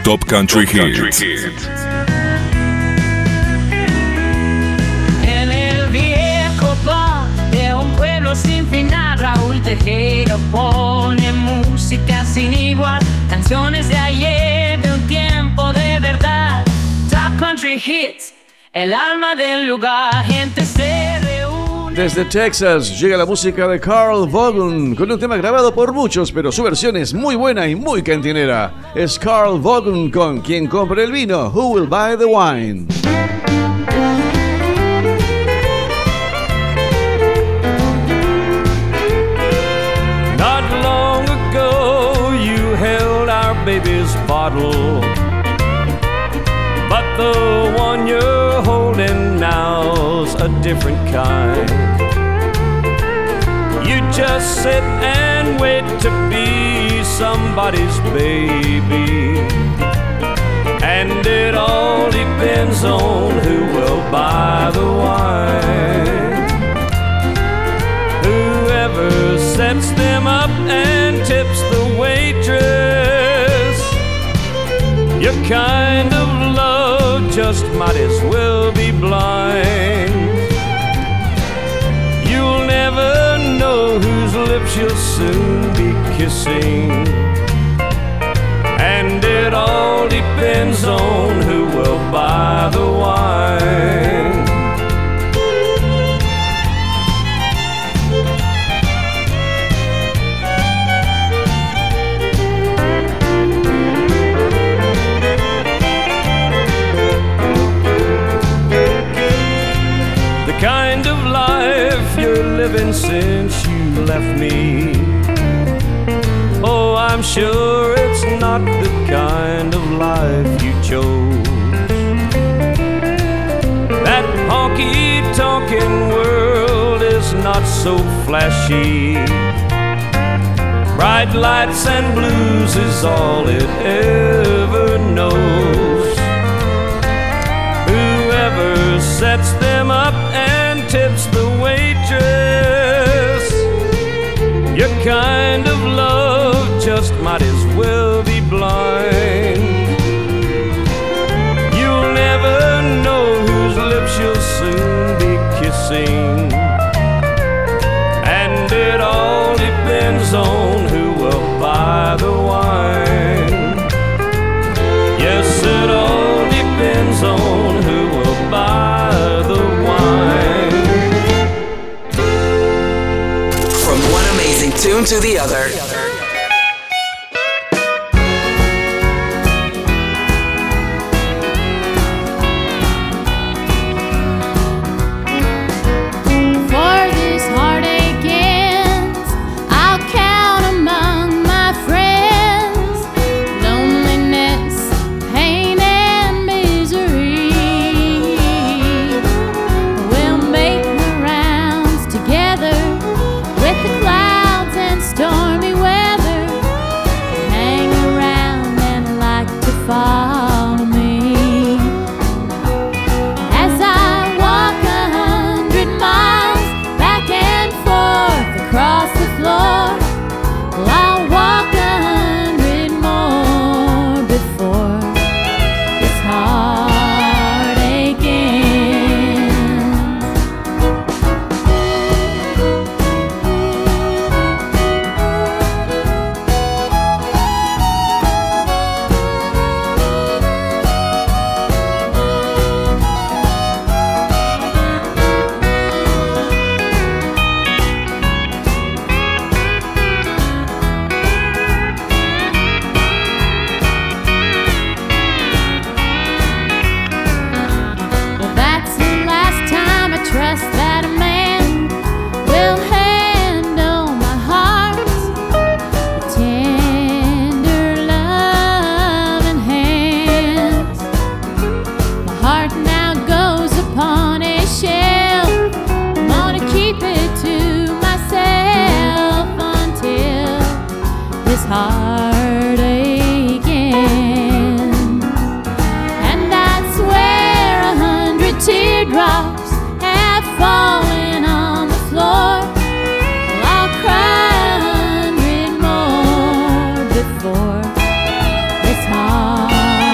Top Country Hits. En el viejo bar de un pueblo sin final, Raúl Tejero pone música sin igual, canciones de ayer, de un tiempo de verdad. Top Country Hits, el alma del lugar, gente se reúne. Desde Texas llega la música de Carl Vaughan con un tema grabado por muchos, pero su versión es muy buena y muy cantinera. Es Carl Vaughan con Quien compre el vino, Who Will Buy the Wine. Not long ago you held our baby's bottle, but the one you're holding now's a different kind. You just sit and wait to be somebody's baby, and it all depends on who will buy the wine. Whoever sets them up and tips the waitress, your kind of love just might as well be blind. You'll never know whose lips you'll soon be kissing, and it all depends on who will buy the wine. The kind of life you're living since you left me, oh, I'm sure it's not the kind of life you chose. That honky-tonkin' world is not so flashy. Bright lights and blues is all it ever knows. Whoever sets them up and tips the waitress, your kind of love just might as well be blind. You'll never know whose lips you'll soon be kissing, and it all depends on who will buy the wine. Yes, it all depends on who will buy the wine. From one amazing tune to the other. Heart aching, and I swear 100 teardrops have fallen on the floor. Well, I'll cry 100 more before this heart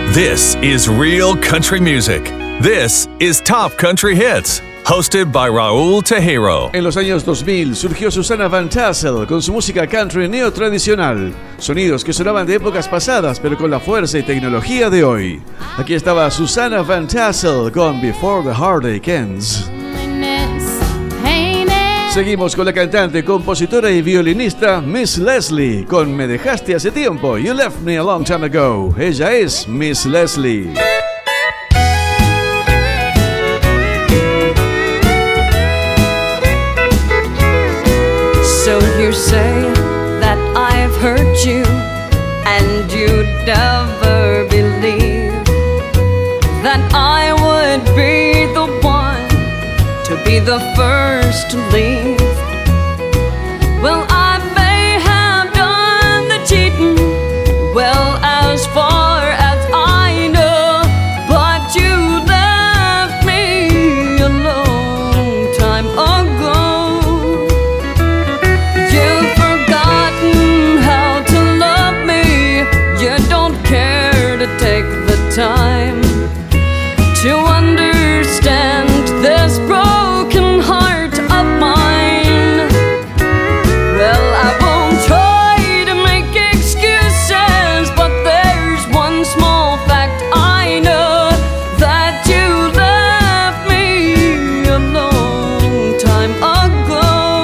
This is real country music. This is Top Country Hits, hosted by Raúl Tejero. En los años 2000 surgió Susana Van Tassel con su música country neotradicional. Sonidos que sonaban de épocas pasadas, pero con la fuerza y tecnología de hoy. Aquí estaba Susana Van Tassel con Before the Heartache Ends. Seguimos con la cantante, compositora y violinista Miss Leslie con Me dejaste hace tiempo, You left me a long time ago. Ella es Miss Leslie. So you say that I've hurt you, and you'd never believe that I would be the one to be the first to leave. Well, I may have done the cheating, well, as far as I know, but you left me a long time ago. You've forgotten how to love me. You don't care to take the time to understand this broken heart of mine. Well, I won't try to make excuses, but there's one small fact I know, that you left me a long time ago.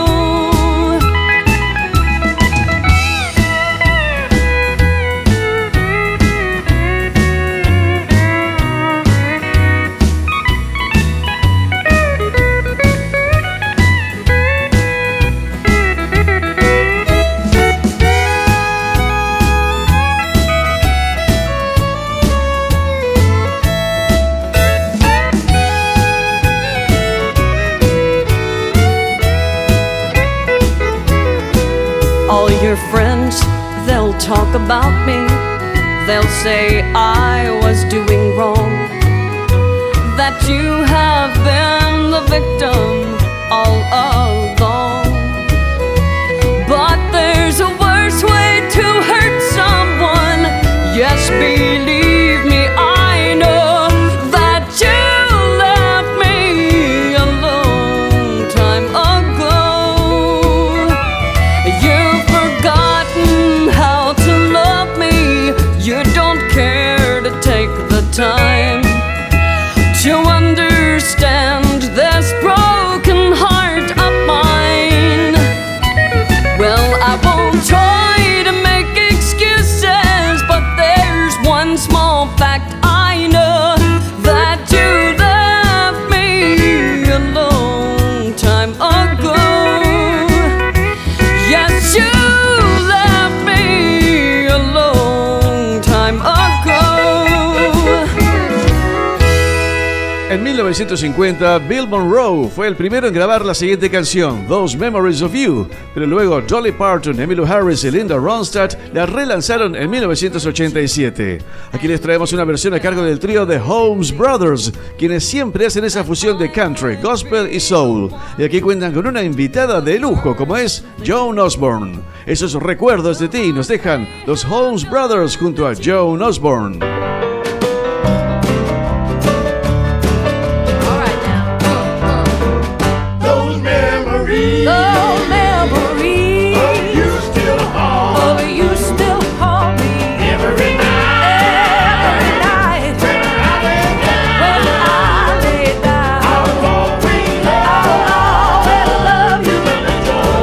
All your friends, they'll talk about me. They'll say I was doing wrong, that you have been the victim all along. But there's a worse way to hurt someone. Yes, believe me, I know that you left me a long time ago. You've forgotten how to love me. You don't care to take the time to understand this broken heart of mine. Well, I won't try to make excuses, but there's one small fact I know, that you left me a long time ago. Yes, you left me a long time ago. En 1950, Bill Monroe fue el primero en grabar la siguiente canción, Those Memories of You, pero luego Dolly Parton, Emmylou Harris y Linda Ronstadt la relanzaron en 1987. Aquí les traemos una versión a cargo del trío The Holmes Brothers, quienes siempre hacen esa fusión de country, gospel y soul. Y aquí cuentan con una invitada de lujo como es Joan Osborne. Esos recuerdos de ti nos dejan los Holmes Brothers junto a Joan Osborne. Those memories of you still haunt me every night. When I lay down, I'll always love you, my little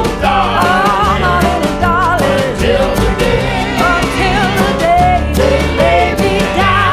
darling, until the day they lay me down.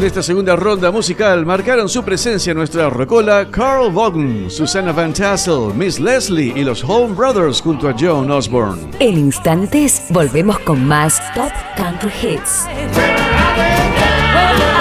En esta segunda ronda musical marcaron su presencia en nuestra rocola Carl Vaughan, Susanna Van Tassel, Miss Leslie y los Home Brothers junto a Joan Osborne. En instantes volvemos con más Top Country Hits. Well,